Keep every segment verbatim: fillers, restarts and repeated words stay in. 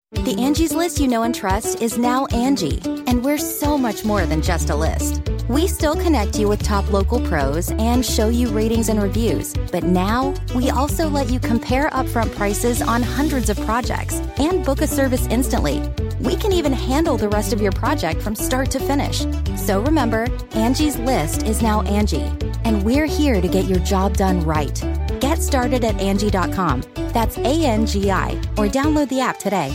The Angie's List you know and trust is now Angie, and we're so much more than just a list. We still connect you with top local pros and show you ratings and reviews, but now we also let you compare upfront prices on hundreds of projects and book a service instantly. We can even handle the rest of your project from start to finish. So remember, Angie's List is now Angie, and we're here to get your job done right. Get started at Angie dot com. That's A N G I, or download the app today.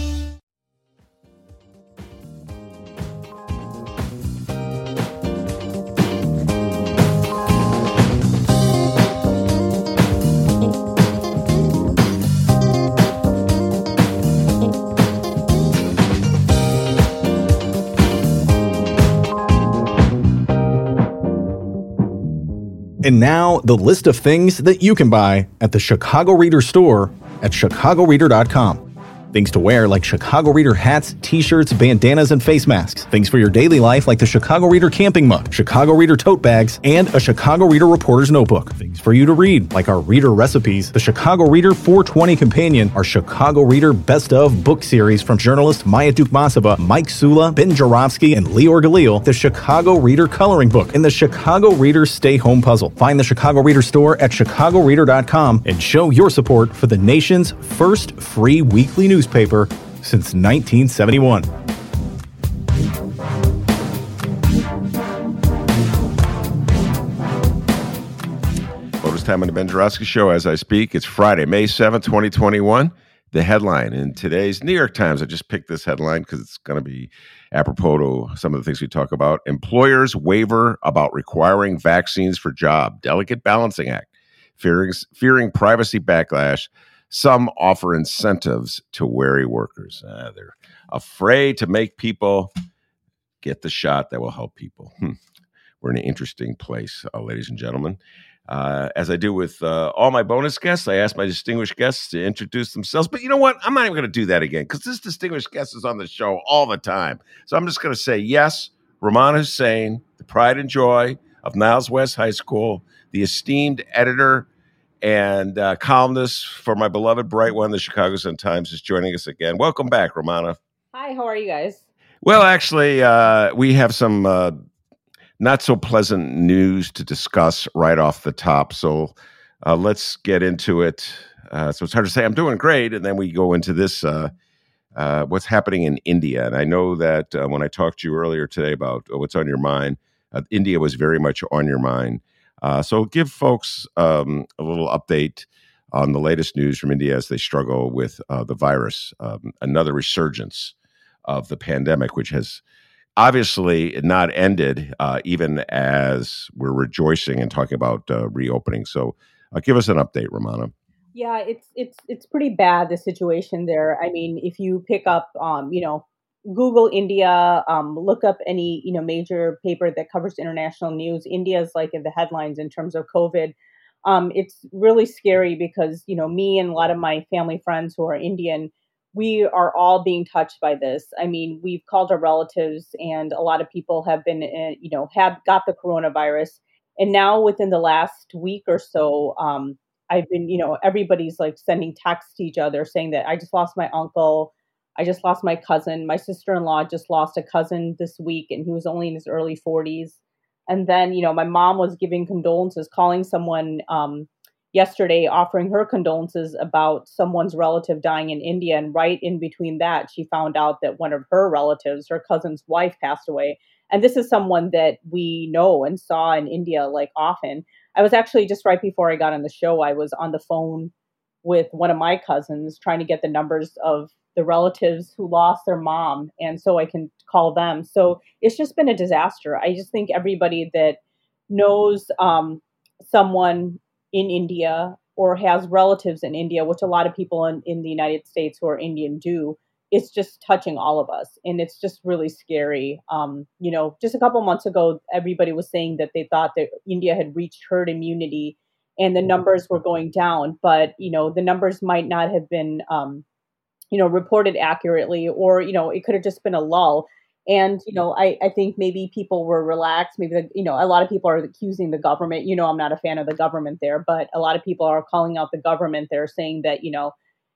And now, the list of things that you can buy at the Chicago Reader store at chicago reader dot com. Things to wear like Chicago Reader hats, t-shirts, bandanas, and face masks. Things for your daily life like the Chicago Reader camping mug, Chicago Reader tote bags, and a Chicago Reader reporter's notebook. Things for you to read like our Reader recipes, the Chicago Reader four twenty Companion, our Chicago Reader Best of book series from journalists Maya Dukmasova, Mike Sula, Ben Jarofsky, and Lior Galil, the Chicago Reader coloring book, and the Chicago Reader Stay Home puzzle. Find the Chicago Reader store at chicago reader dot com and show your support for the nation's first free weekly newspaper paper since nineteen seventy-one. Well, it's time on the Ben Jarofsky Show as I speak. It's Friday, May seventh, twenty twenty-one. The headline in today's New York Times, I just picked this headline because it's going to be apropos to some of the things we talk about. Employers waver about requiring vaccines for job. Delicate balancing act. Fearing, fearing privacy backlash. Some offer incentives to wary workers. Uh, they're afraid to make people get the shot that will help people. Hmm. We're in an interesting place, uh, ladies and gentlemen. Uh, as I do with uh, all my bonus guests, I ask my distinguished guests to introduce themselves. But you know what? I'm not even going to do that again because this distinguished guest is on the show all the time. So I'm just going to say, yes, Rummana Hussain, the pride and joy of Niles West High School, the esteemed editor and uh, columnist for my beloved Bright One, the Chicago Sun-Times, is joining us again. Welcome back, Rummana. Hi, how are you guys? Well, actually, uh, we have some uh, not so pleasant news to discuss right off the top. So uh, let's get into it. Uh, so it's hard to say I'm doing great, and then we go into this, uh, uh, what's happening in India. And I know that uh, when I talked to you earlier today about uh, what's on your mind, uh, India was very much on your mind. Uh, so give folks um, a little update on the latest news from India as they struggle with uh, the virus, um, another resurgence of the pandemic, which has obviously not ended, uh, even as we're rejoicing and talking about uh, reopening. So uh, give us an update, Rummana. Yeah, it's it's it's pretty bad, the situation there. I mean, if you pick up, um, you know, Google India, um, look up any, you know, major paper that covers international news. India is like in the headlines in terms of COVID. Um, it's really scary because, you know, me and a lot of my family friends who are Indian, we are all being touched by this. I mean, we've called our relatives and a lot of people have been, uh, you know, have got the coronavirus. And now within the last week or so, um, I've been, you know, everybody's like sending texts to each other saying that I just lost my uncle. I just lost my cousin. My sister-in-law just lost a cousin this week, and he was only in his early forties. And then, you know, my mom was giving condolences, calling someone um, yesterday, offering her condolences about someone's relative dying in India. And right in between that, she found out that one of her relatives, her cousin's wife, passed away. And this is someone that we know and saw in India like often. I was actually just right before I got on the show, I was on the phone with one of my cousins trying to get the numbers of the relatives who lost their mom, and so I can call them. So it's just been a disaster. I just think everybody that knows um, someone in India or has relatives in India, which a lot of people in, in the United States who are Indian do, it's just touching all of us. And it's just really scary. Um, you know, just a couple months ago, everybody was saying that they thought that India had reached herd immunity and the numbers were going down. But, you know, the numbers might not have been, um, you know, reported accurately, or, you know, it could have just been a lull. And, you know, I, I think maybe people were relaxed. Maybe, the, you know, a lot of people are accusing the government. You know, I'm not a fan of the government there, but a lot of people are calling out the government. They're saying that, you know,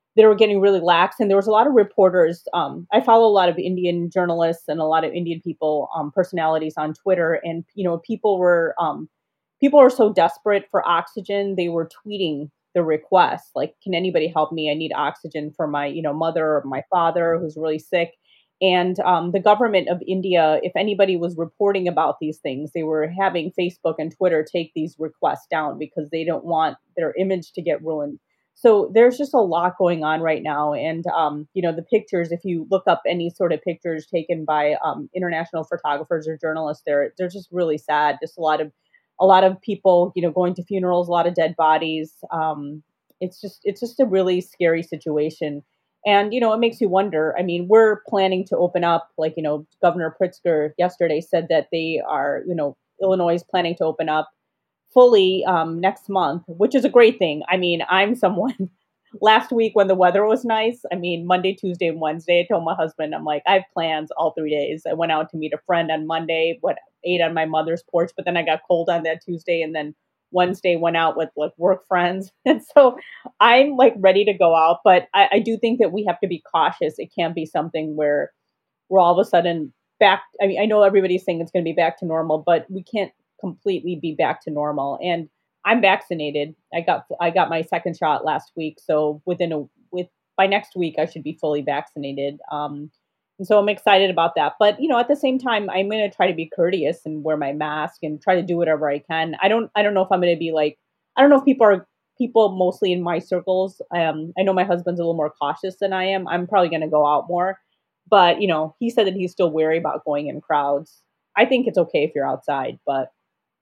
they were getting really lax, and there was a lot of reporters. Um, I follow a lot of Indian journalists and a lot of Indian people, um, personalities on Twitter, and you know, people were um, people were so desperate for oxygen, they were tweeting the request, like, "Can anybody help me? I need oxygen for my you know mother or my father who's really sick." And um, the government of India, if anybody was reporting about these things, they were having Facebook and Twitter take these requests down because they don't want their image to get ruined. So there's just a lot going on right now. And, um, you know, the pictures, if you look up any sort of pictures taken by um, international photographers or journalists, they're, they're just really sad. Just a lot of, a lot of people, you know, going to funerals, a lot of dead bodies. Um, it's just, it's just a really scary situation. And, you know, it makes you wonder. I mean, we're planning to open up, like, you know, Governor Pritzker yesterday said that they are, you know, Illinois is planning to open up fully um, next month, which is a great thing. I mean, I'm someone last week when the weather was nice. I mean, Monday, Tuesday, and Wednesday, I told my husband, I'm like, I have plans all three days. I went out to meet a friend on Monday, what ate on my mother's porch, but then I got cold on that Tuesday, and then Wednesday went out with like work friends. And so I'm like ready to go out, but I, I do think that we have to be cautious. It can't be something where we're all of a sudden back. I mean, I know everybody's saying it's going to be back to normal, but we can't completely be back to normal. And I'm vaccinated. I got I got my second shot last week, so within a with by next week I should be fully vaccinated. Um, and so I'm excited about that. But you know, at the same time, I'm going to try to be courteous and wear my mask and try to do whatever I can. I don't I don't know if I'm going to be like I don't know if people are people mostly in my circles. Um, I know my husband's a little more cautious than I am. I'm probably going to go out more, but you know, he said that he's still wary about going in crowds. I think it's okay if you're outside, but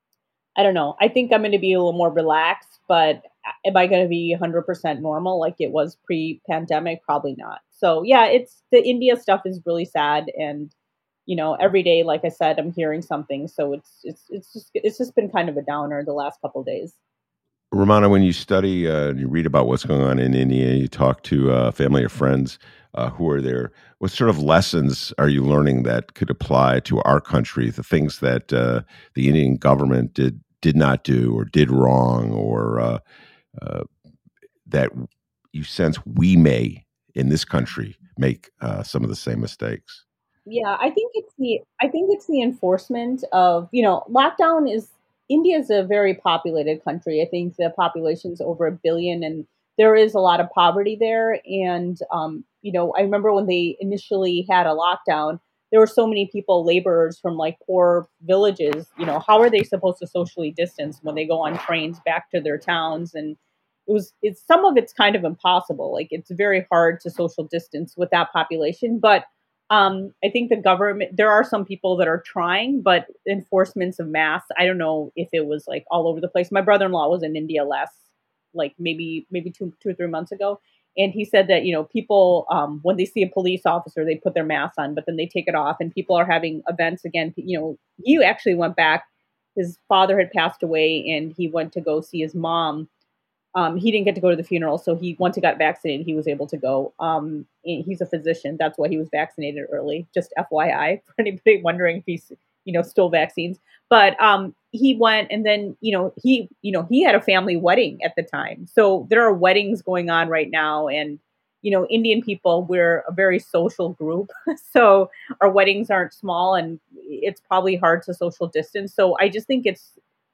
I don't know. I think I'm going to be a little more relaxed, but am I going to be one hundred percent normal like it was pre-pandemic? Probably not. So yeah, it's the India stuff is really sad, and you know, every day, like I said, I'm hearing something. So it's it's it's just it's just been kind of a downer the last couple of days. Romana, when you study uh, and you read about what's going on in India, you talk to uh, family or friends uh, who are there. What sort of lessons are you learning that could apply to our country? The things that uh, the Indian government did did not do or did wrong, or uh, uh, that you sense we may in this country make uh, some of the same mistakes? Yeah, I think it's the I think it's the enforcement of, you know, lockdown is India is a very populated country. I think the population's over a billion, and there is a lot of poverty there. And um, you know, I remember when they initially had a lockdown, there were so many people, laborers from like poor villages. You know, how are they supposed to socially distance when they go on trains back to their towns? And it was it's some of it's kind of impossible. Like it's very hard to social distance with that population, but um, I think the government, there are some people that are trying, but enforcements of masks, I don't know if it was like all over the place. My brother-in-law was in India last, like maybe, maybe two, two or three months ago. And he said that, you know, people, um, when they see a police officer, they put their mask on, but then they take it off, and people are having events again. You know, he actually went back. His father had passed away, and he went to go see his mom. Um, he didn't get to go to the funeral, so he once he got vaccinated, he was able to go. Um, he's a physician, that's why he was vaccinated early. Just F Y I for anybody wondering if he's, you know, still vaccines. But um, he went, and then you know he, you know, he had a family wedding at the time. So there are weddings going on right now, and you know, Indian people, we're a very social group, so our weddings aren't small, and it's probably hard to social distance. So I just think it's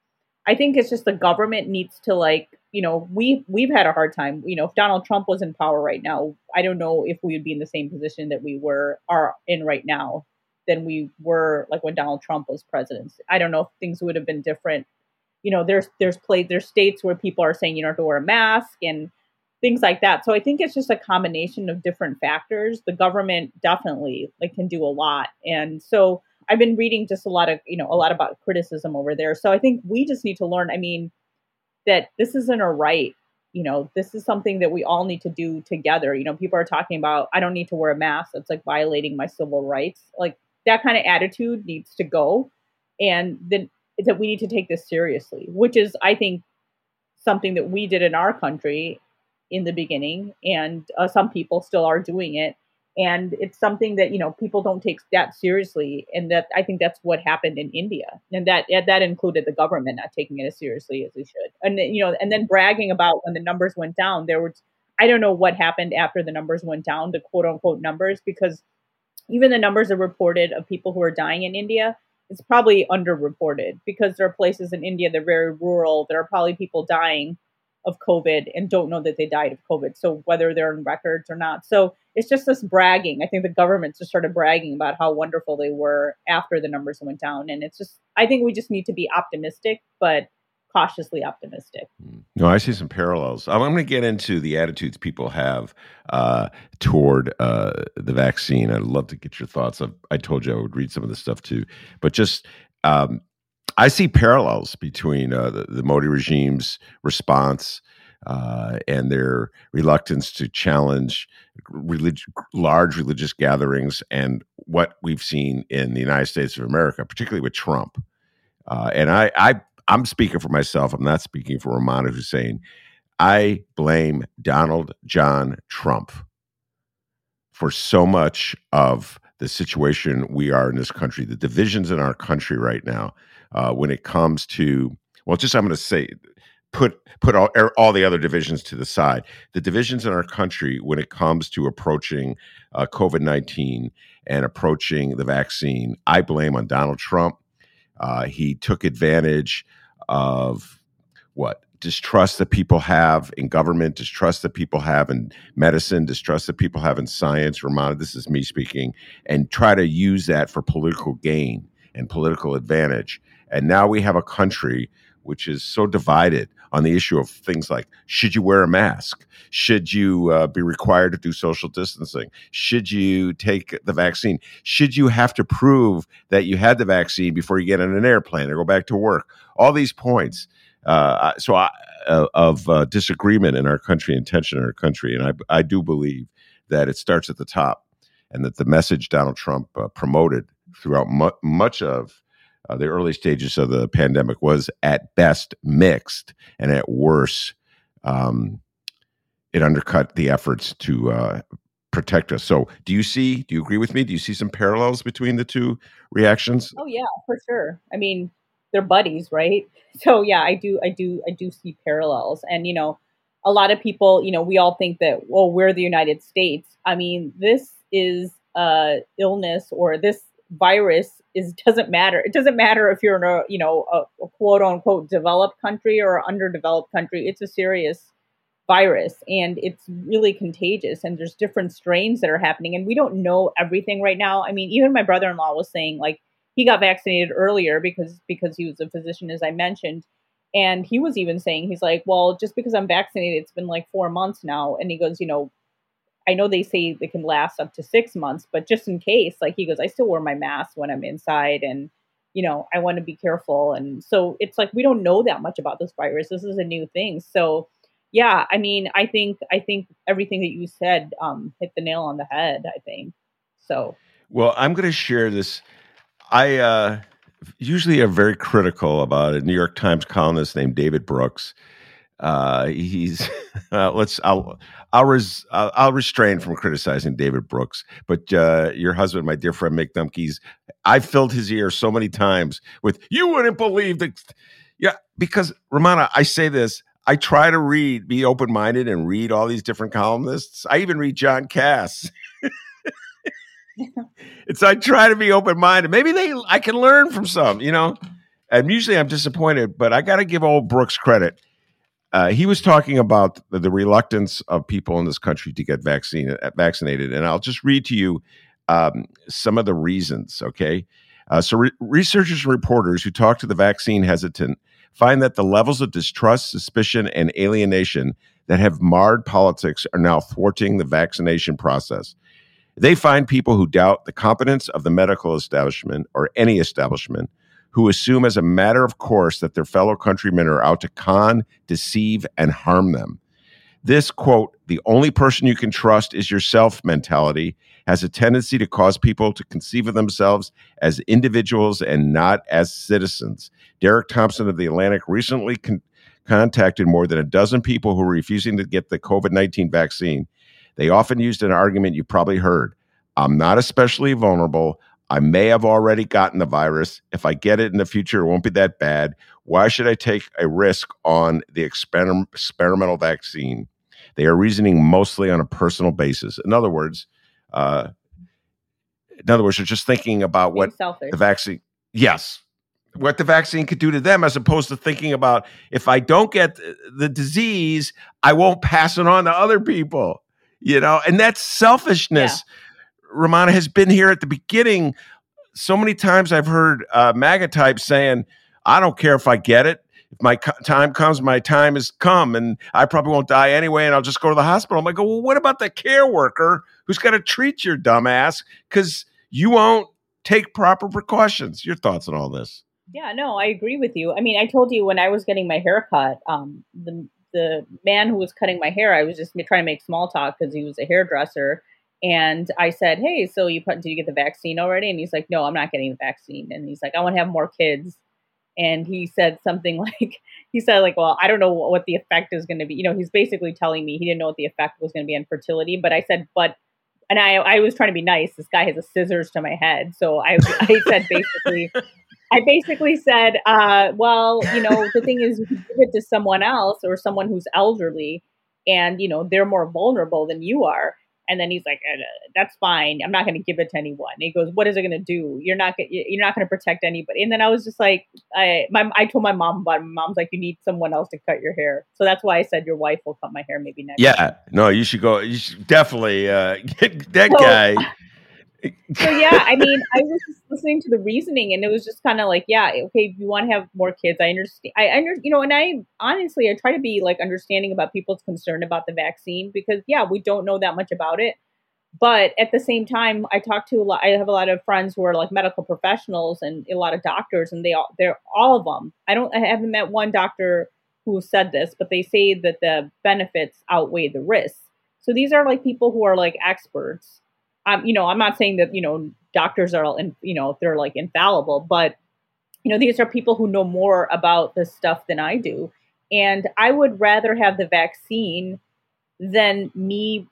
I think it's just the government needs to, like, you know, we we've had a hard time. You know, if Donald Trump was in power right now, I don't know if we would be in the same position that we were are in right now than we were like when Donald Trump was president. I don't know if things would have been different. You know, there's there's play there's states where people are saying you don't have to wear a mask and things like that. So I think it's just a combination of different factors. The government definitely like can do a lot, and so I've been reading just a lot of, you know, a lot about criticism over there. So I think we just need to learn, I mean, that this isn't a right. You know, this is something that we all need to do together. You know, people are talking about, I don't need to wear a mask. That's like violating my civil rights. Like that kind of attitude needs to go. And then that we need to take this seriously, which is, I think, something that we did in our country in the beginning. And uh, some people still are doing it. And it's something that, you know, people don't take that seriously. And that I think that's what happened in India. And that that included the government not taking it as seriously as they should. And, you know, and then bragging about when the numbers went down, there were I don't know what happened after the numbers went down, the quote unquote numbers, because even the numbers are reported of people who are dying in India, it's probably underreported because there are places in India that are very rural. There are probably people dying of COVID and don't know that they died of COVID. So whether they're in records or not. So it's just this bragging. I think the government just started bragging about how wonderful they were after the numbers went down. And it's just, I think we just need to be optimistic, but cautiously optimistic. No, I see some parallels. I'm going to get into the attitudes people have uh, toward uh, the vaccine. I'd love to get your thoughts. I, I told you I would read some of this stuff too, but just um, I see parallels between uh, the, the Modi regime's response uh, and their reluctance to challenge relig- large religious gatherings and what we've seen in the United States of America, particularly with Trump. Uh, and I, I I'm speaking for myself. I'm not speaking for Rummana Hussain. I blame Donald John Trump for so much of the situation we are in this country, the divisions in our country right now, uh, when it comes to, well, just I'm going to say, put put all, all the other divisions to the side. The divisions in our country when it comes to approaching uh, COVID nineteen and approaching the vaccine, I blame on Donald Trump. Uh, he took advantage of what? Distrust that people have in government, distrust that people have in medicine, distrust that people have in science. Rummana, this is me speaking, and try to use that for political gain and political advantage. And now we have a country which is so divided on the issue of things like, should you wear a mask? Should you uh, be required to do social distancing? Should you take the vaccine? Should you have to prove that you had the vaccine before you get on an airplane or go back to work? All these points uh, so I, uh, of uh, disagreement in our country and tension in our country. And I, I do believe that it starts at the top and that the message Donald Trump uh, promoted throughout mu- much of Uh, the early stages of the pandemic was at best mixed, and at worst, um, it undercut the efforts to uh, protect us. So, do you see? Do you agree with me? Do you see some parallels between the two reactions? Oh yeah, for sure. I mean, they're buddies, right? So yeah, I do, I do, I do see parallels. And you know, a lot of people, you know, we all think that, well, we're the United States. I mean, this is a illness or this virus is doesn't matter. It doesn't matter if you're in a, you know, a, a quote unquote developed country or underdeveloped country. It's a serious virus and it's really contagious and there's different strains that are happening and we don't know everything right now. I mean, even my brother-in-law was saying like he got vaccinated earlier because because he was a physician, as I mentioned. And he was even saying, he's like, well, just because I'm vaccinated, it's been like four months now. And he goes, you know, I know they say they can last up to six months, but just in case, like he goes, I still wear my mask when I'm inside and, you know, I want to be careful. And so it's like, we don't know that much about this virus. This is a new thing. So yeah, I mean, I think, I think everything that you said um, hit the nail on the head, I think. So. Well, I'm going to share this. I uh, usually am very critical about a New York Times columnist named David Brooks. Uh, he's uh, let's I'll I'll, res, I'll I'll restrain from criticizing David Brooks, but uh, your husband, my dear friend Mick Dumke's, I've filled his ear so many times with "you wouldn't believe that," yeah. Because Rummana, I say this, I try to read, be open minded, and read all these different columnists. I even read John Cass. It's I try to be open minded. Maybe they I can learn from some, you know. And usually I'm disappointed, but I got to give old Brooks credit. Uh, he was talking about the, the reluctance of people in this country to get vaccine, uh, vaccinated. And I'll just read to you um, some of the reasons, okay? Uh, so re- researchers and reporters who talk to the vaccine hesitant find that the levels of distrust, suspicion, and alienation that have marred politics are now thwarting the vaccination process. They find people who doubt the competence of the medical establishment or any establishment, who assume as a matter of course that their fellow countrymen are out to con, deceive, and harm them. This, quote, the only person you can trust is yourself mentality has a tendency to cause people to conceive of themselves as individuals and not as citizens. Derek Thompson of The Atlantic recently con- contacted more than a dozen people who were refusing to get the COVID nineteen vaccine. They often used an argument you probably heard. I'm not especially vulnerable. I may have already gotten the virus. If I get it in the future, it won't be that bad. Why should I take a risk on the exper- experimental vaccine? They are reasoning mostly on a personal basis. In other words, uh, in other words, they're just thinking about what the vaccine, yes, what the vaccine could do to them, as opposed to thinking about, if I don't get the disease, I won't pass it on to other people, you know, and that's selfishness. Yeah. Romana has been here at the beginning. So many times I've heard uh, MAGA types saying, I don't care if I get it. If my co- time comes, my time has come, and I probably won't die anyway, and I'll just go to the hospital. I'm like, well, what about the care worker who's got to treat your dumb ass because you won't take proper precautions? Your thoughts on all this? Yeah, no, I agree with you. I mean, I told you when I was getting my hair cut, um, the the man who was cutting my hair, I was just trying to make small talk because he was a hairdresser. And I said, hey, so you put, did you get the vaccine already? And he's like, no, I'm not getting the vaccine. And he's like, I want to have more kids. And he said something like, he said like, well, I don't know what the effect is going to be. You know, he's basically telling me he didn't know what the effect was going to be on fertility. But I said, but, and I, I was trying to be nice. This guy has a scissors to my head. So I, I said, basically, I basically said, uh, well, you know, the thing is you can give it to someone else or someone who's elderly and, you know, they're more vulnerable than you are. And then he's like, that's fine. I'm not going to give it to anyone. And he goes, what is it going to do? You're not you're not going to protect anybody. And then I was just like, I my I told my mom about it. My mom's like, you need someone else to cut your hair. So that's why I said your wife will cut my hair maybe next Yeah. time. No, you should go. You should definitely uh, get that so, guy. So, yeah, I mean, I was just listening to the reasoning and it was just kind of like, yeah, okay, if you want to have more kids, I understand. I under, you know, and I honestly, I try to be like understanding about people's concern about the vaccine because, yeah, we don't know that much about it. But at the same time, I talk to a lot, I have a lot of friends who are like medical professionals and a lot of doctors and they all, they're all of them. I don't, I haven't met one doctor who said this, but they say that the benefits outweigh the risks. So these are like people who are like experts. Um, you know, I'm not saying that, you know, doctors are, in, you know, they're like infallible, but, you know, these are people who know more about this stuff than I do. And I would rather have the vaccine than me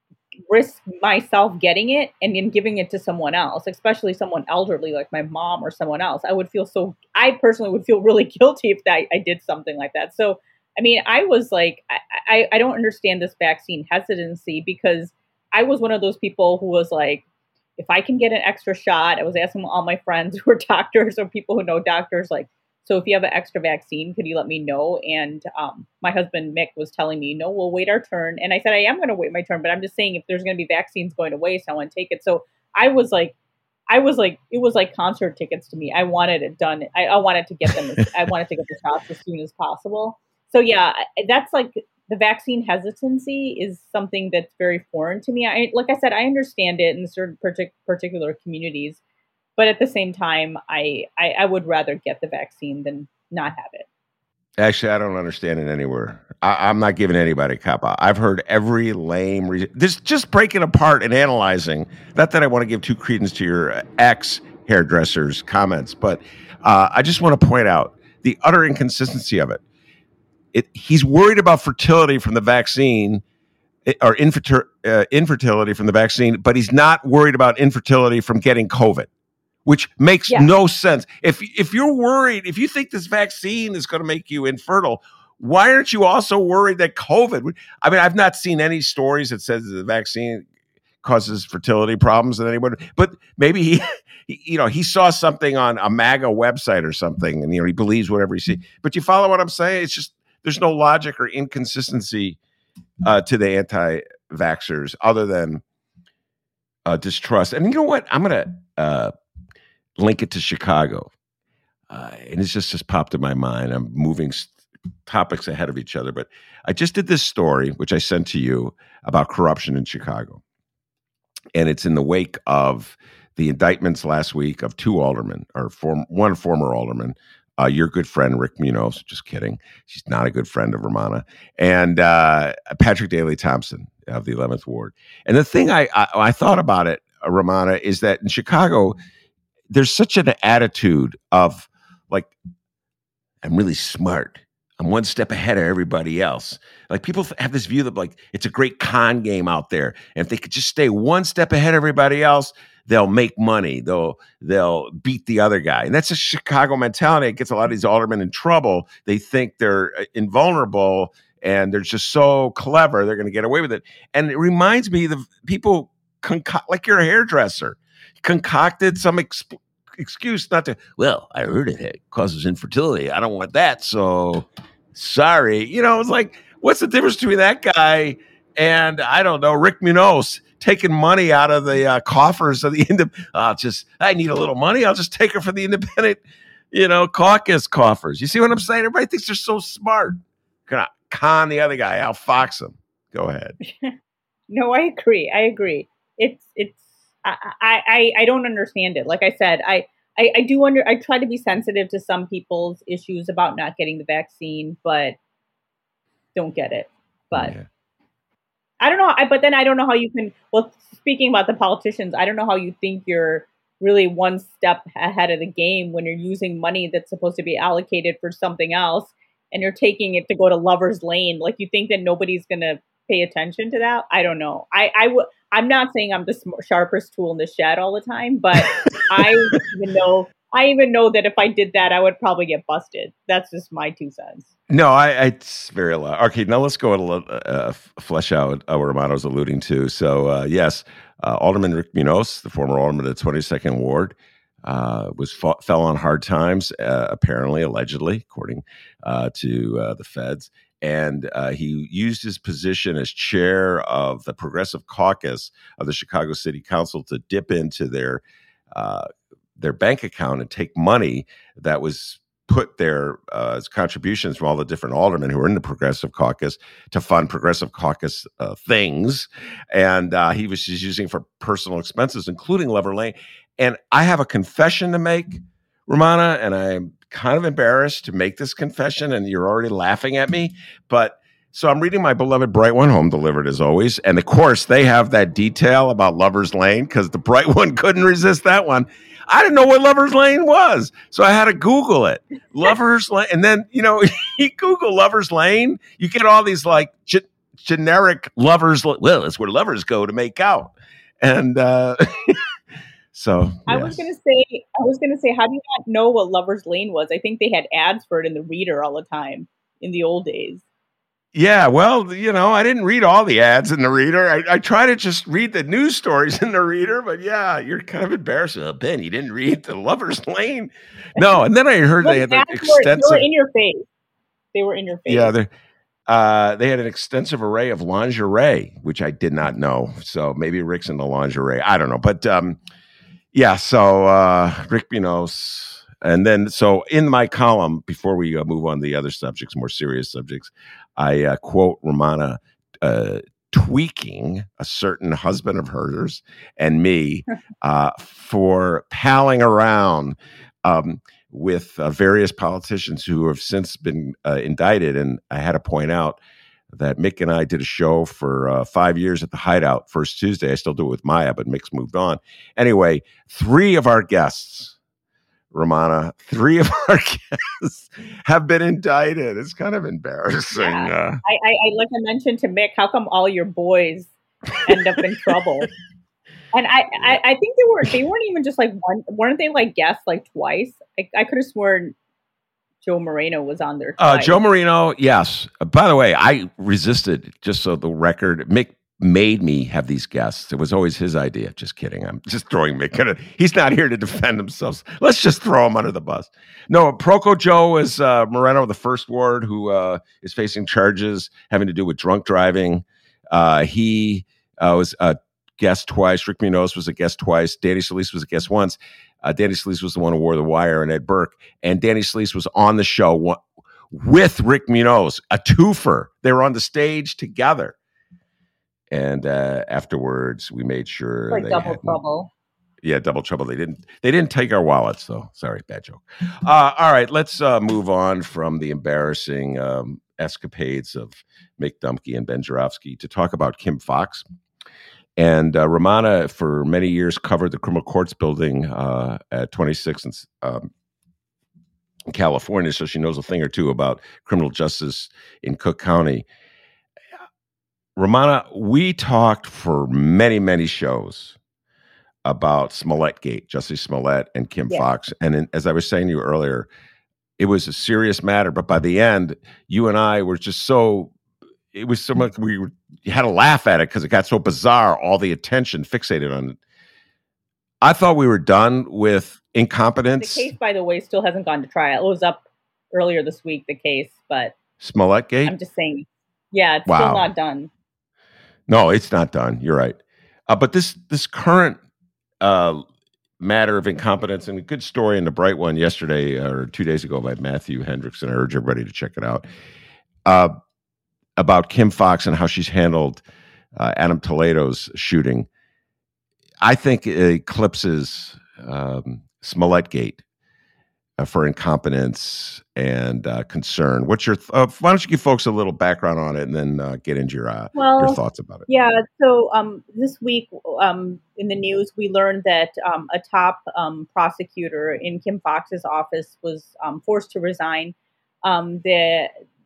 risk myself getting it and then giving it to someone else, especially someone elderly like my mom or someone else. I would feel so, I personally would feel really guilty if that, I did something like that. So, I mean, I was like, I, I, I don't understand this vaccine hesitancy because I was one of those people who was like, if I can get an extra shot, I was asking all my friends who are doctors or people who know doctors, like, so if you have an extra vaccine, could you let me know? And um, my husband, Mick, was telling me, no, we'll wait our turn. And I said, I am going to wait my turn, but I'm just saying if there's going to be vaccines going to waste, I want to take it. So I was like, I was like, it was like concert tickets to me. I wanted it done. I, I wanted to get them. I wanted to get the shots as soon as possible. So yeah, that's like, the vaccine hesitancy is something that's very foreign to me. I, like I said, I understand it in certain partic- particular communities, but at the same time, I, I, I would rather get the vaccine than not have it. Actually, I don't understand it anywhere. I, I'm not giving anybody a cop out. I've heard every lame reason. This just breaking apart and analyzing. Not that I want to give two credence to your ex hairdresser's comments, but uh, I just want to point out the utter inconsistency of it. It, he's worried about fertility from the vaccine or infertil, uh, infertility from the vaccine, but he's not worried about infertility from getting COVID, which makes yeah. no sense. If if you're worried, if you think this vaccine is going to make you infertile, why aren't you also worried that COVID? I mean, I've not seen any stories that says the vaccine causes fertility problems in anyone, but maybe he, he, you know, he saw something on a MAGA website or something, and you know, he believes whatever he sees. But you follow what I'm saying? It's just there's no logic or inconsistency uh, to the anti-vaxxers other than uh, distrust. And you know what? I'm going to uh, link it to Chicago. Uh, and it's just, just popped in my mind. I'm moving st- topics ahead of each other. But I just did this story, which I sent to you, about corruption in Chicago. And it's in the wake of the indictments last week of two aldermen, or form, one former alderman, Uh, your good friend, Rick Munoz, just kidding. She's not a good friend of Romana. And uh, Patrick Daley Thompson of the eleventh Ward. And the thing I, I, I thought about it, uh, Romana, is that in Chicago, there's such an attitude of like, I'm really smart. I'm one step ahead of everybody else. Like people have this view that like it's a great con game out there. And if they could just stay one step ahead of everybody else, they'll make money. They'll they'll beat the other guy. And that's a Chicago mentality. It gets a lot of these aldermen in trouble. They think they're invulnerable and they're just so clever, they're going to get away with it. And it reminds me of people concoct, like you're a hairdresser, concocted some exp- excuse not to, well, I heard it causes infertility. I don't want that. So sorry. You know, it's like, what's the difference between that guy and, I don't know, Rick Munoz taking money out of the uh, coffers of the, ind- I'll just, I need a little money. I'll just take it from the independent, you know, caucus coffers. You see what I'm saying? Everybody thinks they're so smart. Can I con the other guy, outfox him? Go ahead. No, I agree. I agree. It's, it's, I, I, I don't understand it. Like I said, I, I, I do under, I try to be sensitive to some people's issues about not getting the vaccine, but don't get it. But yeah. I don't know. I, but then I don't know how you can, well, speaking about the politicians, I don't know how you think you're really one step ahead of the game when you're using money that's supposed to be allocated for something else and you're taking it to go to Lover's Lane. Like, you think that nobody's going to pay attention to that? I don't know. I, I would, I'm not saying I'm the sm- sharpest tool in the shed all the time, but I even know, I even know that if I did that, I would probably get busted. That's just my two cents. No, I, I it's very loud. Okay, now let's go and uh, flesh out uh, what Romano's alluding to. So, uh, yes, uh, Alderman Rick Munoz, the former alderman of the twenty-second Ward, uh, was fought, fell on hard times, uh, apparently, allegedly, according uh, to uh, the feds. And uh, he used his position as chair of the Progressive Caucus of the Chicago City Council to dip into their uh, their bank account and take money that was put there uh, as contributions from all the different aldermen who were in the Progressive Caucus to fund Progressive Caucus uh, things. And uh, he was just using for personal expenses, including Lover Lane. And I have a confession to make, Romana, and I'm kind of embarrassed to make this confession, and you're already laughing at me. But so I'm reading my beloved Bright One, Home Delivered as always. And of course, they have that detail about Lover's Lane because the Bright One couldn't resist that one. I didn't know what Lover's Lane was, so I had to Google it. Lover's Lane. And then, you know, you Google Lover's Lane, you get all these like ge- generic lovers. Well, it's where lovers go to make out. And uh, so yes. I was going to say, I was going to say, how do you not know what Lover's Lane was? I think they had ads for it in the Reader all the time in the old days. Yeah, well, you know, I didn't read all the ads in the Reader. I, I try to just read the news stories in the Reader, but yeah, you're kind of embarrassed. Oh, Ben, you didn't read the Lover's Lane. No, and then I heard well, they had an extensive. Were, they were in your face. They were in your face. Yeah, uh, they had an extensive array of lingerie, which I did not know. So maybe Rick's in the lingerie. I don't know, but um, yeah. So uh, Rick Munoz. And then, so in my column, before we uh, move on to the other subjects, more serious subjects, I uh, quote Romana uh, tweaking a certain husband of hers and me uh, for palling around um, with uh, various politicians who have since been uh, indicted. And I had to point out that Mick and I did a show for uh, five years at the Hideout, First Tuesday. I still do it with Maya, but Mick's moved on. Anyway, three of our guests, Romana, three of our guests have been indicted. It's kind of embarrassing. Yeah. Uh, I, I, I, like I mentioned to Mick, how come all your boys end up in trouble? And I, I, I think they were they weren't even just like one. Weren't they like guests like twice? I, I could have sworn Joe Moreno was on there twice. Uh, Joe Moreno, yes. Uh, by the way, I resisted, just so the record. Mick made me have these guests. It was always his idea. Just kidding. I'm just throwing Mick. He's not here to defend himself. Let's just throw him under the bus. No, Proco Joe is uh, Moreno of the First Ward, who uh, is facing charges having to do with drunk driving. Uh, he uh, was a guest twice. Rick Munoz was a guest twice. Danny Solis was a guest once. Uh, Danny Solis was the one who wore the wire, and Ed Burke. And Danny Solis was on the show one, with Rick Munoz, a twofer. They were on the stage together. And uh, afterwards, we made sure like they double hadn't, trouble. Yeah, double trouble. They didn't. They didn't take our wallets, though. Sorry, bad joke. Uh, all right, let's uh, move on from the embarrassing um, escapades of Mick Dumke and Ben Joravsky to talk about Kim Foxx. And uh, Romana, for many years, covered the criminal courts building uh, at twenty-six in, um, in California, so she knows a thing or two about criminal justice in Cook County. Romana, we talked for many, many shows about Smollett-gate, Justice Smollett and Kim yeah. Foxx. And in, as I was saying to you earlier, it was a serious matter. But by the end, you and I were just so it was so much, we were, you had to laugh at it because it got so bizarre, all the attention fixated on it. I thought we were done with incompetence. The case, by the way, still hasn't gone to trial. It was up earlier this week, the case, but Smollett Gate? I'm just saying, yeah, it's wow. still not done. No, it's not done. You're right. Uh, but this this current uh, matter of incompetence, and a good story in the Bright One yesterday or two days ago by Matthew Hendrickson. I urge everybody to check it out. Uh, about Kim Foxx and how she's handled uh, Adam Toledo's shooting. I think it eclipses um, Smollett Gate uh, for incompetence and uh, concern. What's your? Th- uh, why don't you give folks a little background on it, and then uh, get into your uh, well, your thoughts about it? Yeah. So um, this week um, in the news, we learned that um, a top um, prosecutor in Kim Foxx's office was um, forced to resign. Um, the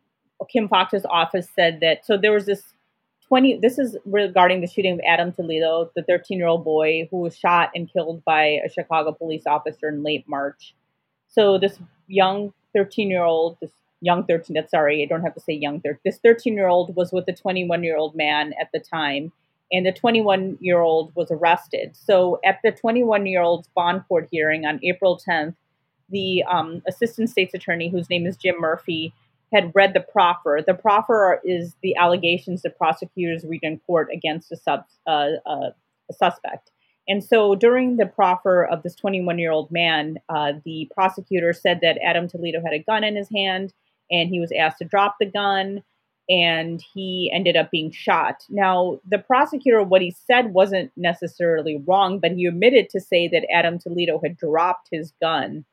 Kim Foxx's office said that. So there was this. twenty This is regarding the shooting of Adam Toledo, the thirteen-year-old boy who was shot and killed by a Chicago police officer in late March. So this young thirteen-year-old, this young thirteen, that's sorry, I don't have to say young thirteen. This thirteen-year-old was with a twenty-one-year-old man at the time, and the twenty-one-year-old was arrested. So at the twenty-one-year-old's bond court hearing on April tenth, the um, assistant state's attorney, whose name is Jim Murphy, had read the proffer. The proffer is the allegations the prosecutors read in court against a, sub, uh, uh, a suspect. And so during the proffer of this twenty-one-year-old man, uh, the prosecutor said that Adam Toledo had a gun in his hand, and he was asked to drop the gun, and he ended up being shot. Now, the prosecutor, what he said wasn't necessarily wrong, but he omitted to say that Adam Toledo had dropped his gun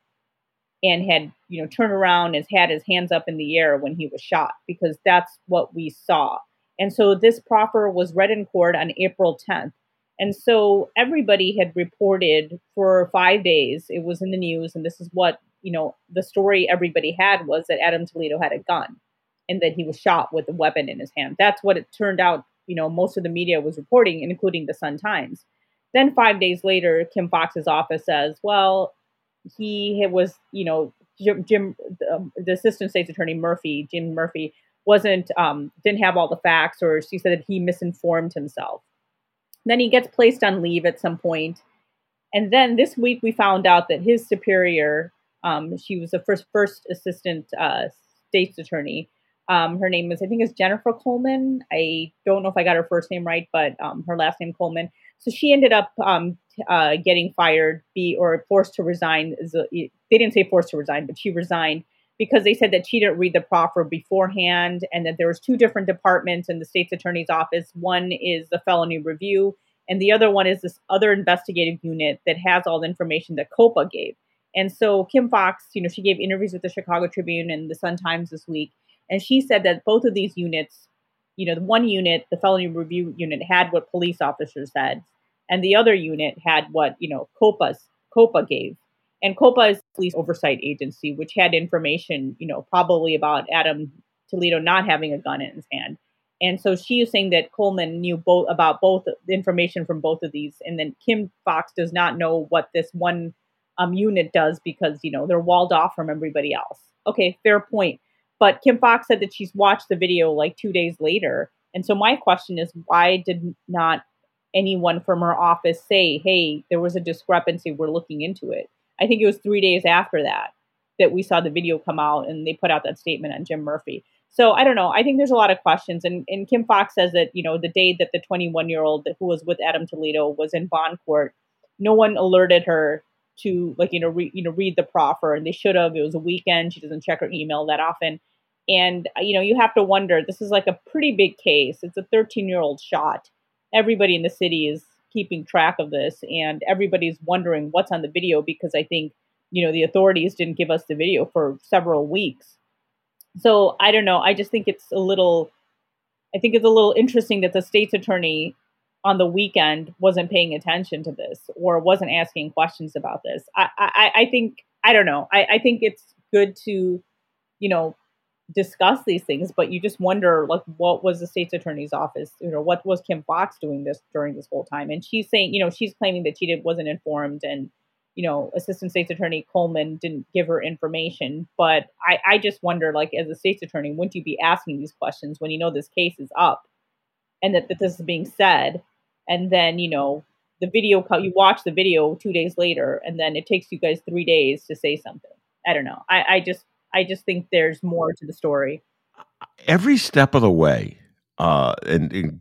and had, you know, turned around and had his hands up in the air when he was shot, because that's what we saw. And so this proffer was read in court on April tenth. And so everybody had reported for five days, it was in the news, and this is what, you know, the story everybody had was that Adam Toledo had a gun and that he was shot with a weapon in his hand. That's what it turned out, you know, most of the media was reporting, including the Sun-Times. Then five days later, Kim Foxx's office says, well, he was, you know, Jim, Jim um, the assistant state's attorney Murphy, Jim Murphy, wasn't, um, didn't have all the facts, or she said that he misinformed himself. Then he gets placed on leave at some point. And then this week we found out that his superior, um, she was the first, first assistant uh, state's attorney. Um, her name is, I think is Jennifer Coleman. I don't know if I got her first name right, but um, her last name Coleman. So she ended up um, uh, getting fired, be or forced to resign. They didn't say forced to resign, but she resigned because they said that she didn't read the proffer beforehand, and that there was two different departments in the state's attorney's office. One is the felony review, and the other one is this other investigative unit that has all the information that COPA gave. And so Kim Foxx, you know, she gave interviews with the Chicago Tribune and the Sun-Times this week, and she said that both of these units, you know, the one unit, the felony review unit, had what police officers said, and the other unit had what, you know, COPA's, COPA gave. And COPA is the police oversight agency, which had information, you know, probably about Adam Toledo not having a gun in his hand. And so she is saying that Coleman knew both about both the information from both of these. And then Kim Foxx does not know what this one um, unit does because, you know, they're walled off from everybody else. Okay, fair point. But Kim Foxx said that she's watched the video like two days later. And so my question is, why did not anyone from her office say, hey, there was a discrepancy, we're looking into it? I think it was three days after that that we saw the video come out and they put out that statement on Jim Murphy. So I don't know. I think there's a lot of questions. And, and Kim Foxx says that, you know, the day that the twenty-one-year-old who was with Adam Toledo was in bond court, no one alerted her to, like, you know, re, you know, read the proffer. And they should have. It was a weekend. She doesn't check her email that often. And, you know, you have to wonder, this is like a pretty big case. It's a thirteen-year-old shot. Everybody in the city is keeping track of this, and everybody's wondering what's on the video because I think, you know, the authorities didn't give us the video for several weeks. So I don't know. I just think it's a little, I think it's a little interesting that the state's attorney on the weekend wasn't paying attention to this or wasn't asking questions about this. I, I, I think, I don't know. I, I think it's good to, you know, discuss these things, but you just wonder, like, what was the state's attorney's office, you know, what was Kim Foxx doing this during this whole time? And she's saying, you know, she's claiming that she did, wasn't informed, and, you know, Assistant State's Attorney Coleman didn't give her information. But I, I just wonder, like, as a state's attorney, wouldn't you be asking these questions when you know this case is up and that, that this is being said? And then, you know, the video, you watch the video two days later, and then it takes you guys three days to say something. I don't know. I, I just, I just think there's more to the story. Every step of the way, uh, and, and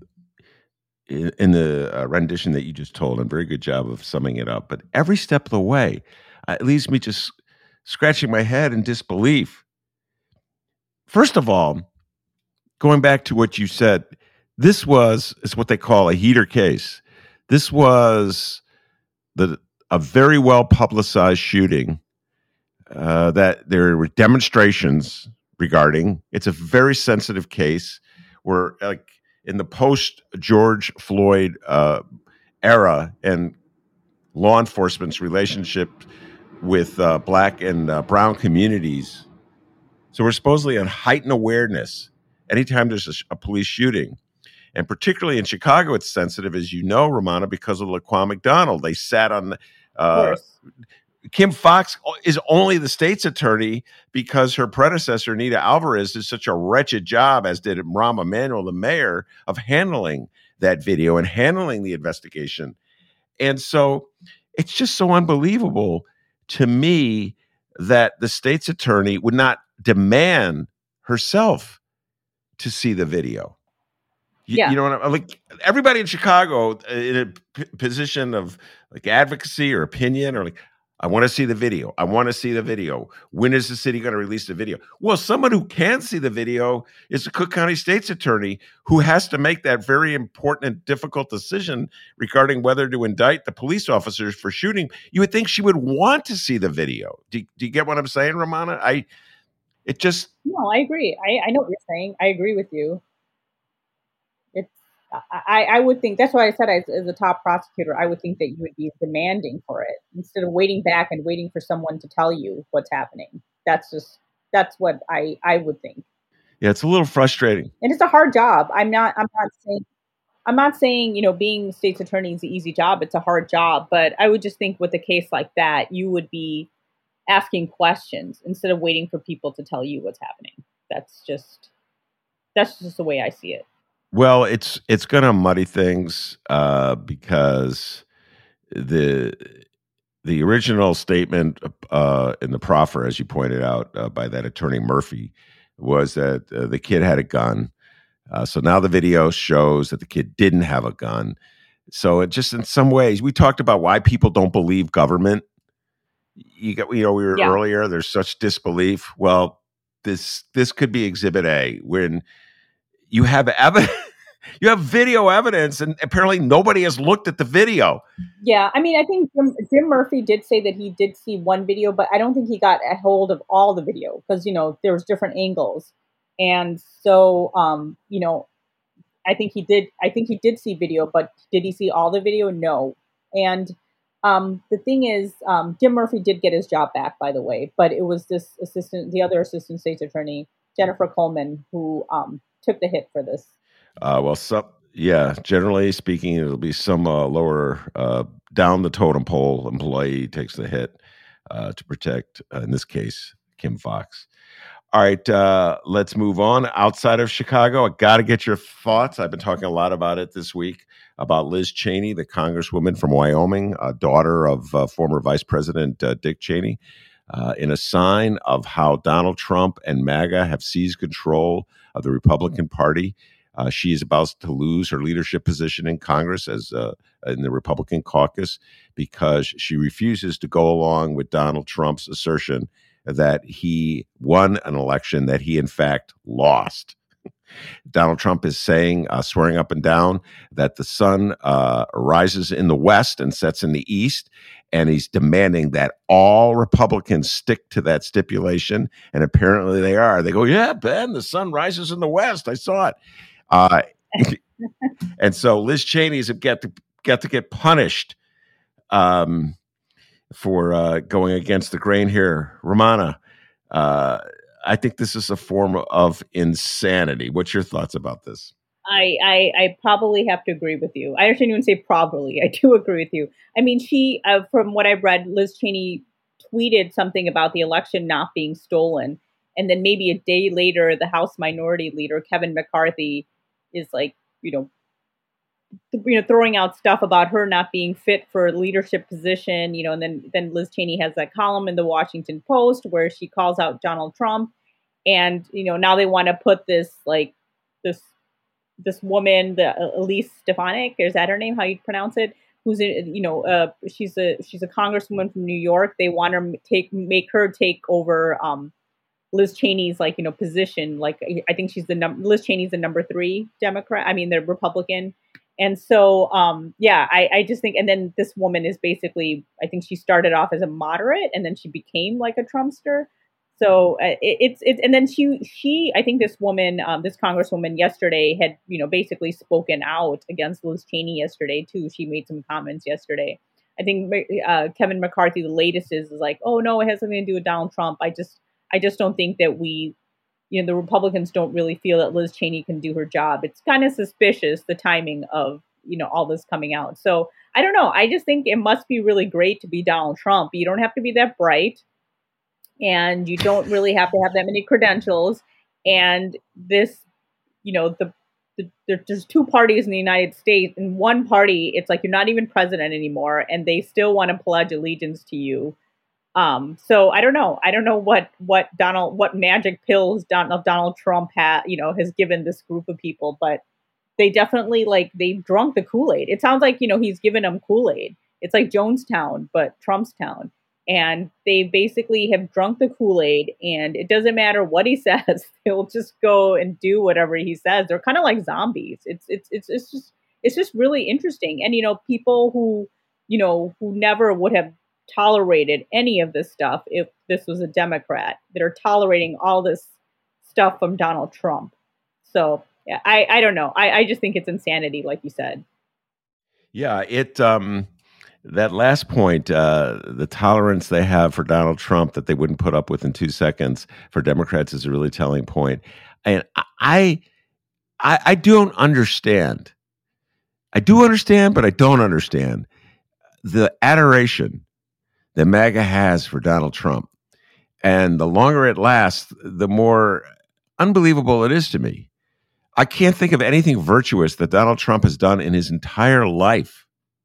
in the uh, rendition that you just told, and very good job of summing it up, but every step of the way, uh, it leaves me just scratching my head in disbelief. First of all, going back to what you said, this was is what they call a heater case. This was the a very well publicized shooting uh, that there were demonstrations regarding. It's a very sensitive case where, like, in the post George Floyd uh, era and law enforcement's relationship with uh, Black and uh, brown communities. So we're supposedly on heightened awareness anytime there's a, a police shooting. And particularly in Chicago, it's sensitive, as you know, Romana, because of Laquan McDonald. They sat on the, uh, Kim Foxx is only the state's attorney because her predecessor, Nita Alvarez, did such a wretched job, as did Rahm Emanuel, the mayor, of handling that video and handling the investigation. And so it's just so unbelievable to me that the state's attorney would not demand herself to see the video. You, yeah. you know what I'm like? Everybody in Chicago in a p- position of like advocacy or opinion, or like, I want to see the video. I want to see the video. When is the city going to release the video? Well, someone who can see the video is the Cook County State's attorney, who has to make that very important and difficult decision regarding whether to indict the police officers for shooting. You would think she would want to see the video. Do, do you get what I'm saying, Romana? I, it just. No, I agree. I, I know what you're saying. I agree with you. It's, I, I would think, that's why I said as, as a top prosecutor, I would think that you would be demanding for it instead of waiting back and waiting for someone to tell you what's happening. That's just, that's what I, I would think. Yeah, it's a little frustrating. And it's a hard job. I'm not, I'm not saying, I'm not saying, you know, being state's attorney is an easy job. It's a hard job, but I would just think with a case like that, you would be asking questions instead of waiting for people to tell you what's happening. That's just, that's just the way I see it. Well, it's it's going to muddy things uh, because the the original statement uh, in the proffer, as you pointed out uh, by that attorney Murphy, was that uh, the kid had a gun. Uh, so now the video shows that the kid didn't have a gun. So it just, in some ways, we talked about why people don't believe government. You got, you know, we were yeah. earlier. There's such disbelief. Well, this this could be Exhibit A, when you have evidence, you have video evidence, and apparently nobody has looked at the video. Yeah, I mean, I think Jim, Jim Murphy did say that he did see one video, but I don't think he got a hold of all the video because, you know, there was different angles. And so, um, you know, I think he did, I think he did see video, but did he see all the video? No. And um, the thing is, um, Jim Murphy did get his job back, by the way, but it was this assistant, the other assistant state's attorney, Jennifer Coleman, who um, took the hit for this. Uh, well, some, yeah, generally speaking, it'll be some uh, lower uh, down the totem pole employee takes the hit uh, to protect, uh, in this case, Kim Foxx. All right, uh, let's move on. Outside of Chicago, I got to get your thoughts. I've been talking a lot about it this week, about Liz Cheney, the congresswoman from Wyoming, uh, daughter of uh, former Vice President uh, Dick Cheney, uh, in a sign of how Donald Trump and MAGA have seized control of the Republican Party. Uh, she is about to lose her leadership position in Congress as uh, in the Republican caucus because she refuses to go along with Donald Trump's assertion that he won an election that he, in fact, lost. Donald Trump is saying, uh, swearing up and down, that the sun uh, rises in the west and sets in the east, and he's demanding that all Republicans stick to that stipulation, and apparently they are. They go, yeah, Ben, the sun rises in the west. I saw it. Uh, and so Liz Cheney's have got to, got to get punished um, for uh, going against the grain here. Romana, uh, I think this is a form of insanity. What's your thoughts about this? I, I I probably have to agree with you. I actually didn't even say probably. I do agree with you. I mean, she, uh, from what I've read, Liz Cheney tweeted something about the election not being stolen, and then maybe a day later, the House Minority Leader Kevin McCarthy is like, you know, th- you know, throwing out stuff about her not being fit for a leadership position. You know, and then then Liz Cheney has that column in the Washington Post where she calls out Donald Trump, and you know, now they want to put this like this this woman, the uh, Elise Stefanik, is that her name? How you pronounce it? Who's a, you know, uh, she's a she's a congresswoman from New York. They want to take make her take over um, Liz Cheney's like you know position. Like I think she's the num- Liz Cheney's the number three Democrat. I mean, the Republican. And so, um, yeah, I, I just think, and then this woman is basically, I think she started off as a moderate, and then she became like a Trumpster. So uh, it, it's it's and then she she I think this woman um, this congresswoman yesterday had you know basically spoken out against Liz Cheney yesterday too. She made some comments yesterday. I think uh, Kevin McCarthy, the latest is, is like, oh no, it has something to do with Donald Trump. I just I just don't think that we, you know, the Republicans don't really feel that Liz Cheney can do her job. It's kind of suspicious, the timing of you know all this coming out. So I don't know. I just think it must be really great to be Donald Trump. You don't have to be that bright, and you don't really have to have that many credentials. And this, you know, the, the there, there's two parties in the United States. In one party, it's like you're not even president anymore, and they still want to pledge allegiance to you. Um, so I don't know. I don't know what what Donald what magic pills Donald Donald Trump ha you know has given this group of people, but they definitely like they've drunk the Kool-Aid. It sounds like you know he's given them Kool-Aid. It's like Jonestown, but Trump's town. And they basically have drunk the Kool-Aid, and it doesn't matter what he says; they'll just go and do whatever he says. They're kind of like zombies. It's it's it's it's just it's just really interesting. And you know, people who you know who never would have tolerated any of this stuff if this was a Democrat that are tolerating all this stuff from Donald Trump. So yeah, I I don't know. I I just think it's insanity, like you said. Yeah, it. Um... That last point, uh, the tolerance they have for Donald Trump that they wouldn't put up with in two seconds for Democrats is a really telling point. And I, I, I don't understand. I do understand, but I don't understand the adoration that MAGA has for Donald Trump. And the longer it lasts, the more unbelievable it is to me. I can't think of anything virtuous that Donald Trump has done in his entire life.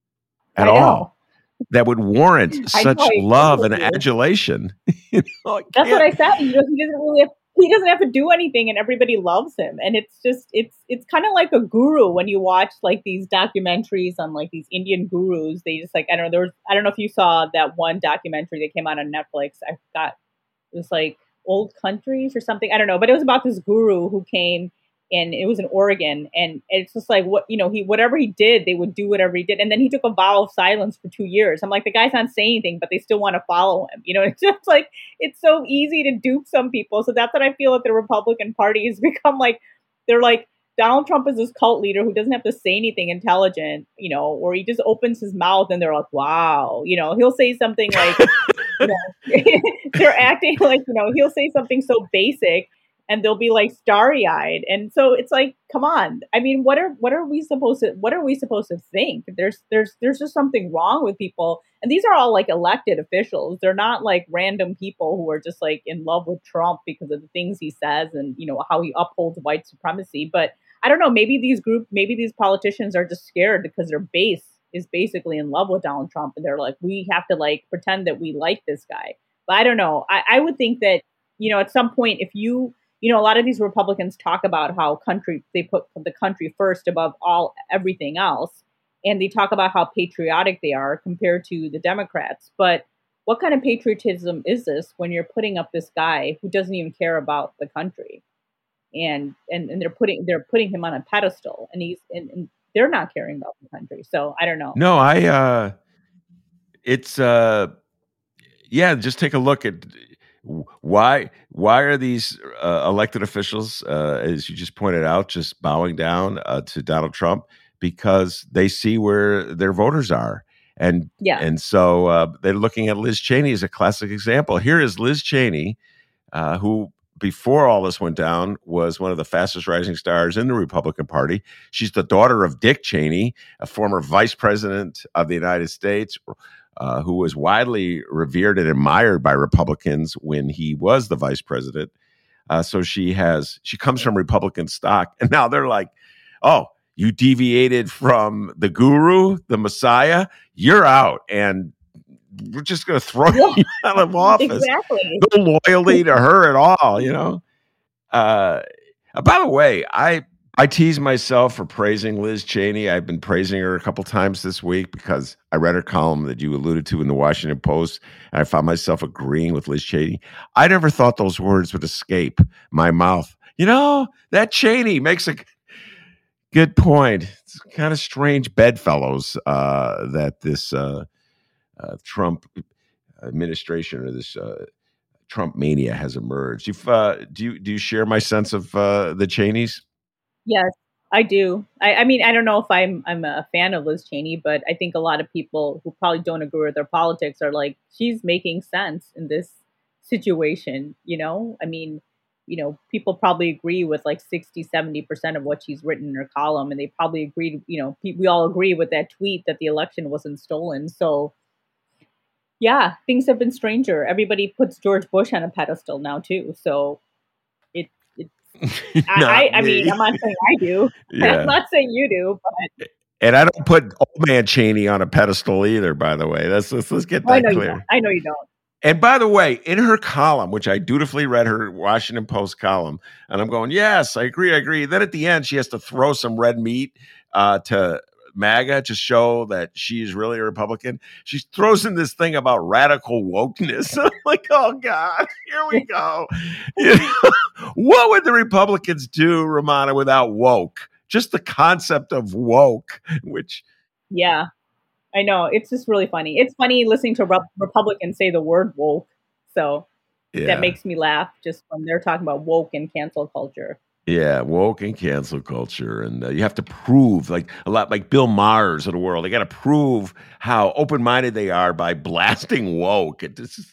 At all, that would warrant such love and adulation. you know, That's what I said. You know, he doesn't really have, he doesn't have to do anything, and everybody loves him. And it's just it's it's kind of like a guru when you watch like these documentaries on like these Indian gurus. They just like I don't know. There was I don't know if you saw that one documentary that came out on Netflix. I forgot. It was like Old Countries or something. I don't know, but it was about this guru who came. And it was in Oregon, and it's just like what you know. He whatever he did, they would do whatever he did, and then he took a vow of silence for two years. I'm like, the guy's not saying anything, but they still want to follow him. You know, it's just like it's so easy to dupe some people. So that's what I feel that the Republican Party has become like. They're like Donald Trump is this cult leader who doesn't have to say anything intelligent, you know, or he just opens his mouth and they're like, wow, you know, he'll say something like, you know, they're acting like you know he'll say something so basic. And they'll be like starry eyed. And so it's like, come on. I mean, what are what are we supposed to what are we supposed to think? There's there's there's just something wrong with people. And these are all like elected officials. They're not like random people who are just like in love with Trump because of the things he says and you know how he upholds white supremacy. But I don't know, maybe these group maybe these politicians are just scared because their base is basically in love with Donald Trump. And they're like, we have to like pretend that we like this guy. But I don't know. I, I would think that, you know, at some point if you You know, a lot of these Republicans talk about how country they put the country first above all everything else. And they talk about how patriotic they are compared to the Democrats. But what kind of patriotism is this when you're putting up this guy who doesn't even care about the country? And and, and they're putting they're putting him on a pedestal, and he's and, and they're not caring about the country. So I don't know. No, I uh it's uh yeah, just take a look at Why why are these uh, elected officials, uh, as you just pointed out, just bowing down uh, to Donald Trump? Because they see where their voters are. And yeah. and so uh, they're looking at Liz Cheney as a classic example. Here is Liz Cheney, uh, who before all this went down, was one of the fastest rising stars in the Republican Party. She's the daughter of Dick Cheney, a former vice president of the United States, uh, who was widely revered and admired by Republicans when he was the vice president. Uh, so she has, she comes from Republican stock, and now they're like, oh, you deviated from the guru, the Messiah, you're out, and we're just going to throw yeah, you out of office. Exactly. No loyalty to her at all, you know? Uh, by the way, I I tease myself for praising Liz Cheney. I've been praising her a couple times this week because I read her column that you alluded to in the Washington Post, and I found myself agreeing with Liz Cheney. I never thought those words would escape my mouth. You know, that Cheney makes a good point. It's kind of strange bedfellows uh, that this uh, uh, Trump administration or this uh, Trump mania has emerged. You've, uh, do you do you share my sense of uh, the Cheneys? Yes, I do. I, I mean, I don't know if I'm I'm a fan of Liz Cheney, but I think a lot of people who probably don't agree with their politics are like, she's making sense in this situation. You know, I mean, you know, people probably agree with like sixty, seventy percent of what she's written in her column. And they probably agreed, you know, pe- we all agree with that tweet that the election wasn't stolen. So yeah, things have been stranger. Everybody puts George Bush on a pedestal now too. So it, it I, I, I mean, I'm not saying I do. Yeah. I'm not saying you do, but. And I don't put old man Cheney on a pedestal either, by the way. Let's, let's, let's get that I know clear. You don't. I know you don't. And by the way, in her column, which I dutifully read her Washington Post column, and I'm going, yes, I agree, I agree. Then at the end, she has to throw some red meat uh, to MAGA to show that she's really a Republican. She throws in this thing about radical wokeness. I'm like, oh, God, here we go. You know, what would the Republicans do, Romana, without woke? Just the concept of woke, which. Yeah. I know. It's just really funny. It's funny listening to Re- Republicans say the word woke. So yeah. That makes me laugh just when they're talking about woke and cancel culture. Yeah, woke and cancel culture. And uh, you have to prove, like a lot like Bill Maher's of the world, they got to prove how open-minded they are by blasting woke. It just,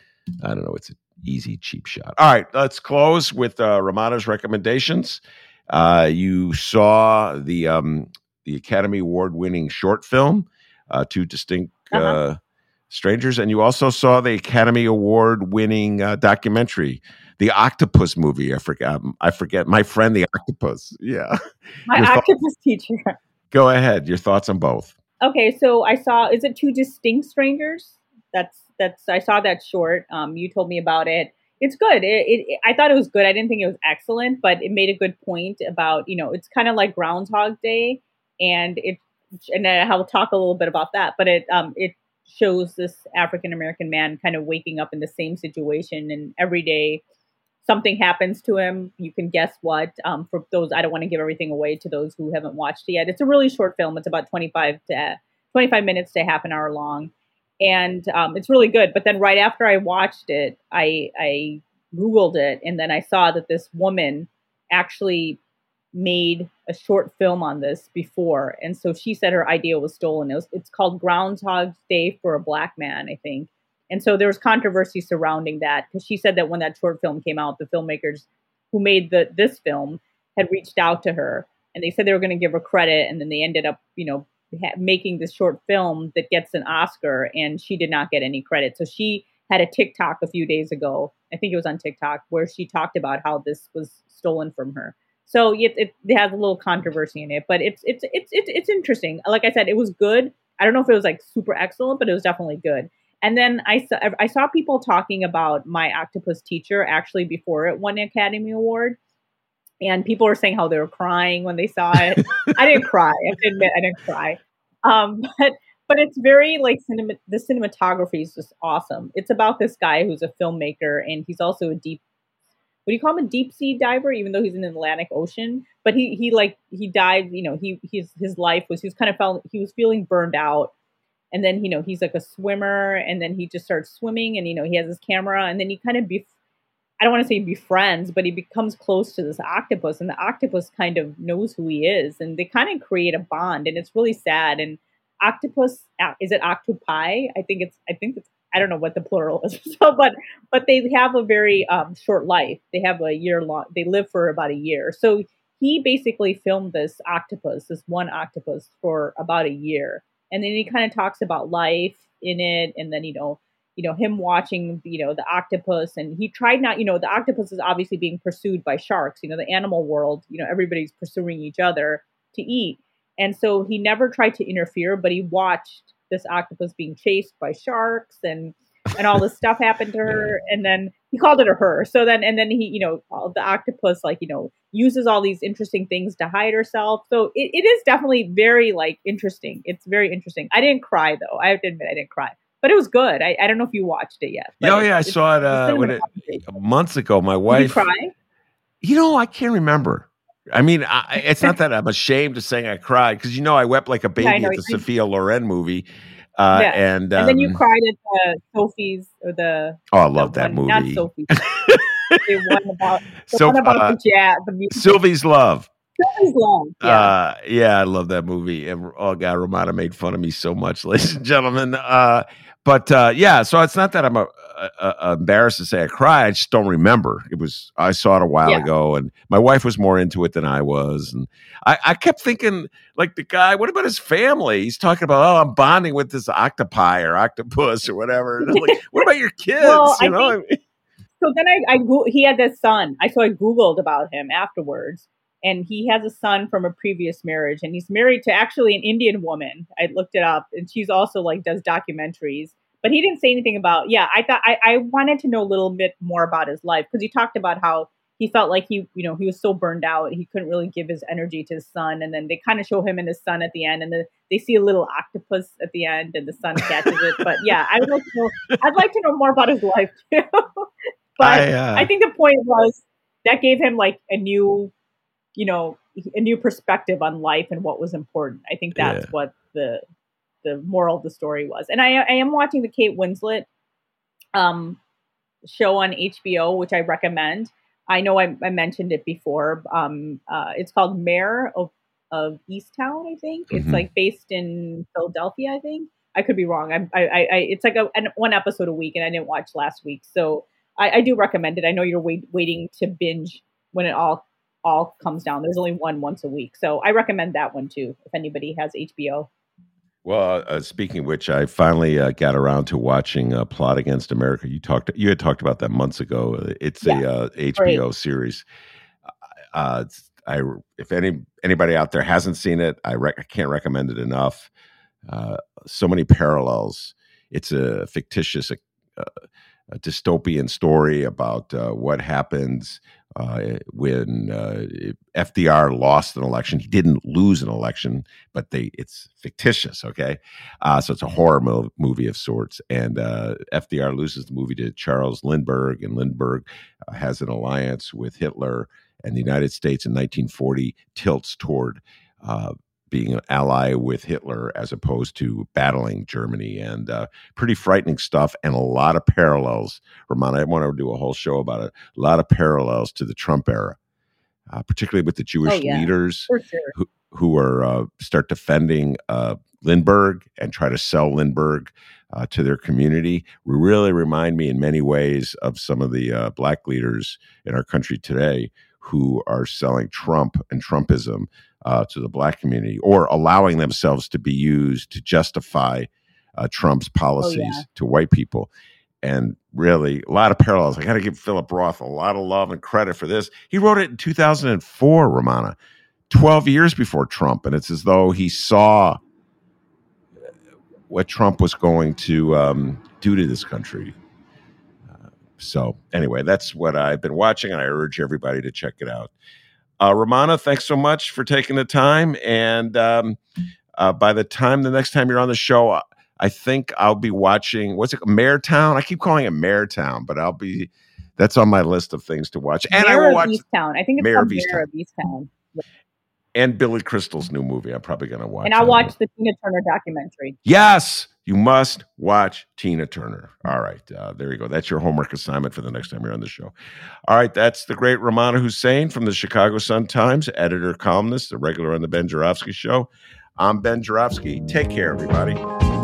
I don't know. It's an easy, cheap shot. All right, let's close with uh, Romana's recommendations. Uh, you saw the, um, the Academy Award-winning short film, Uh, Two Distinct uh, uh-huh. Strangers. And you also saw the Academy Award winning uh, documentary, The Octopus Movie. I forget. I forget. My Friend the Octopus. Yeah. My Your octopus th- teacher. Go ahead. Your thoughts on both. Okay. So I saw, is it Two Distinct Strangers? That's, that's, I saw that short. Um, you told me about it. It's good. It, it, I thought it was good. I didn't think it was excellent, but it made a good point about, you know, it's kind of like Groundhog Day, and it, and I'll talk a little bit about that, but it um, it shows this African-American man kind of waking up in the same situation, and every day something happens to him. You can guess what. Um, for those, I don't want to give everything away to those who haven't watched it yet. It's a really short film. It's about twenty-five to twenty-five minutes to half an hour long, and um, it's really good. But then right after I watched it, I, I Googled it, and then I saw that this woman actually made a short film on this before. And so she said her idea was stolen. It was, it's called Groundhog Day for a Black Man, I think. And so there was controversy surrounding that, because she said that when that short film came out, the filmmakers who made the this film had reached out to her, and they said they were going to give her credit. And then they ended up, you know, ha- making this short film that gets an Oscar, and she did not get any credit. So she had a TikTok a few days ago, I think it was on TikTok, where she talked about how this was stolen from her. So it, it, it has a little controversy in it, but it's, it's it's it's it's interesting. Like I said, it was good. I don't know if it was like super excellent, but it was definitely good. And then I saw I saw people talking about My Octopus Teacher actually before it won an Academy Award, and people were saying how they were crying when they saw it. I didn't cry. I have to admit, I didn't cry. Um, but but it's very like cinema. The cinematography is just awesome. It's about this guy who's a filmmaker, and he's also a deep. What do you call him, a deep sea diver, even though he's in the Atlantic Ocean? But he, he like, he died, you know, he, his, his life was, he was kind of felt, he was feeling burned out. And then, you know, he's like a swimmer, and then he just starts swimming, and, you know, he has his camera, and then he kind of, bef- I don't want to say befriends, but he becomes close to this octopus, and the octopus kind of knows who he is, and they kind of create a bond, and it's really sad. And octopus. Is it octopi? I think it's. I think it's. I don't know what the plural is. So, but but they have a very um, short life. They have a year long. They live for about a year. So he basically filmed this octopus, this one octopus, for about a year, and then he kind of talks about life in it, and then you know, you know, him watching, you know, the octopus, and he tried not, you know, the octopus is obviously being pursued by sharks. You know, the animal world, you know, everybody's pursuing each other to eat, and so he never tried to interfere, but he watched this octopus being chased by sharks, and and all this stuff happened to her, and then he called it a her. So then, and then he, you know, the octopus, like, you know, uses all these interesting things to hide herself. So it, it is definitely very, like, interesting. It's very interesting. I didn't cry, though. I have to admit, I didn't cry. But it was good. I, I don't know if you watched it yet. Oh, yeah, I saw it, uh, when it months ago. My wife. Did you cry? You know, I can't remember. I mean, I, it's not that I'm ashamed of saying I cried, because, you know, I wept like a baby yeah, at the Sophia Loren movie. Uh, yeah. and, um, and then you cried at the Sophie's or the. Oh, I love the that one, movie. Not Sophie. the one about, the so, one about uh, the jazz. The music. Sylvie's Love. Sylvie's Love. Yeah. Uh, yeah, I love that movie. And, oh, God, Romana made fun of me so much, ladies and gentlemen. Uh, but, uh, yeah, so it's not that I'm a, a, a embarrassed to say I cried. I just don't remember. It was, I saw it a while yeah. ago, and my wife was more into it than I was. And I, I kept thinking, like, the guy, what about his family? He's talking about, oh, I'm bonding with this octopi or octopus or whatever. And I'm like, what about your kids? Well, you I know? Think, so then I, I go, he had this son. I so I Googled about him afterwards. And he has a son from a previous marriage, and he's married to actually an Indian woman. I looked it up, and she's also like does documentaries. But he didn't say anything about. Yeah, I thought I, I wanted to know a little bit more about his life, because he talked about how he felt like he, you know, he was so burned out, he couldn't really give his energy to his son. And then they kind of show him and his son at the end, and then they see a little octopus at the end, and the son catches it. But yeah, I would like to know. I'd like to know more about his life too. But I, uh... I think the point was that gave him like a new. you know, a new perspective on life and what was important. I think that's yeah. what the the moral of the story was. And I, I am watching the Kate Winslet um, show on H B O, which I recommend. I know I, I mentioned it before. Um, uh, it's called Mayor of, of Easttown, I think. Mm-hmm. It's like based in Philadelphia, I think. I could be wrong. I, I, I it's like a an, one episode a week, and I didn't watch last week, so I, I do recommend it. I know you're wait, waiting to binge when it all all comes down. There's only one once a week. So I recommend that one too, if anybody has H B O. Well, uh, speaking of which, I finally uh, got around to watching uh, Plot Against America. You talked, you had talked about that months ago. It's yeah, a uh, H B O great. series. Uh, I, if any anybody out there hasn't seen it, I, rec- I can't recommend it enough. Uh, so many parallels. It's a fictitious, uh, a dystopian story about uh, what happens uh, when uh, F D R lost an election. He didn't lose an election, but they it's fictitious, okay? Uh, so it's a horror mo- movie of sorts. And uh, F D R loses the movie to Charles Lindbergh, and Lindbergh uh, has an alliance with Hitler, and the United States in nineteen forty tilts toward uh, being an ally with Hitler as opposed to battling Germany, and uh, pretty frightening stuff, and a lot of parallels. Romana, I want to do a whole show about it. A lot of parallels to the Trump era, uh, particularly with the Jewish oh, yeah. leaders For sure. who, who are uh, start defending uh, Lindbergh and try to sell Lindbergh uh, to their community. Really remind me in many ways of some of the uh, black leaders in our country today who are selling Trump and Trumpism uh, to the black community, or allowing themselves to be used to justify uh, Trump's policies oh, yeah. to white people. And really, a lot of parallels. I got to give Philip Roth a lot of love and credit for this. He wrote it in two thousand four, Romana, twelve years before Trump. And it's as though he saw what Trump was going to um, do to this country. Uh, so anyway, that's what I've been watching, and I urge everybody to check it out. Uh, Romana, thanks so much for taking the time. And um, uh, by the time, the next time you're on the show, I think I'll be watching, what's it, Mayortown? I keep calling it Mayortown, but I'll be, that's on my list of things to watch. And Mayor I will watch Easttown. I think it's Mayor called of Mayor of Easttown. And Billy Crystal's new movie. I'm probably going to watch. And I'll watch the Tina Turner documentary. Yes, you must watch Tina Turner. All right, uh, there you go. That's your homework assignment for the next time you're on the show. All right, that's the great Romana Hussein from the Chicago Sun-Times, editor, columnist, a regular on the Ben Joravsky Show. I'm Ben Joravsky. Take care, everybody.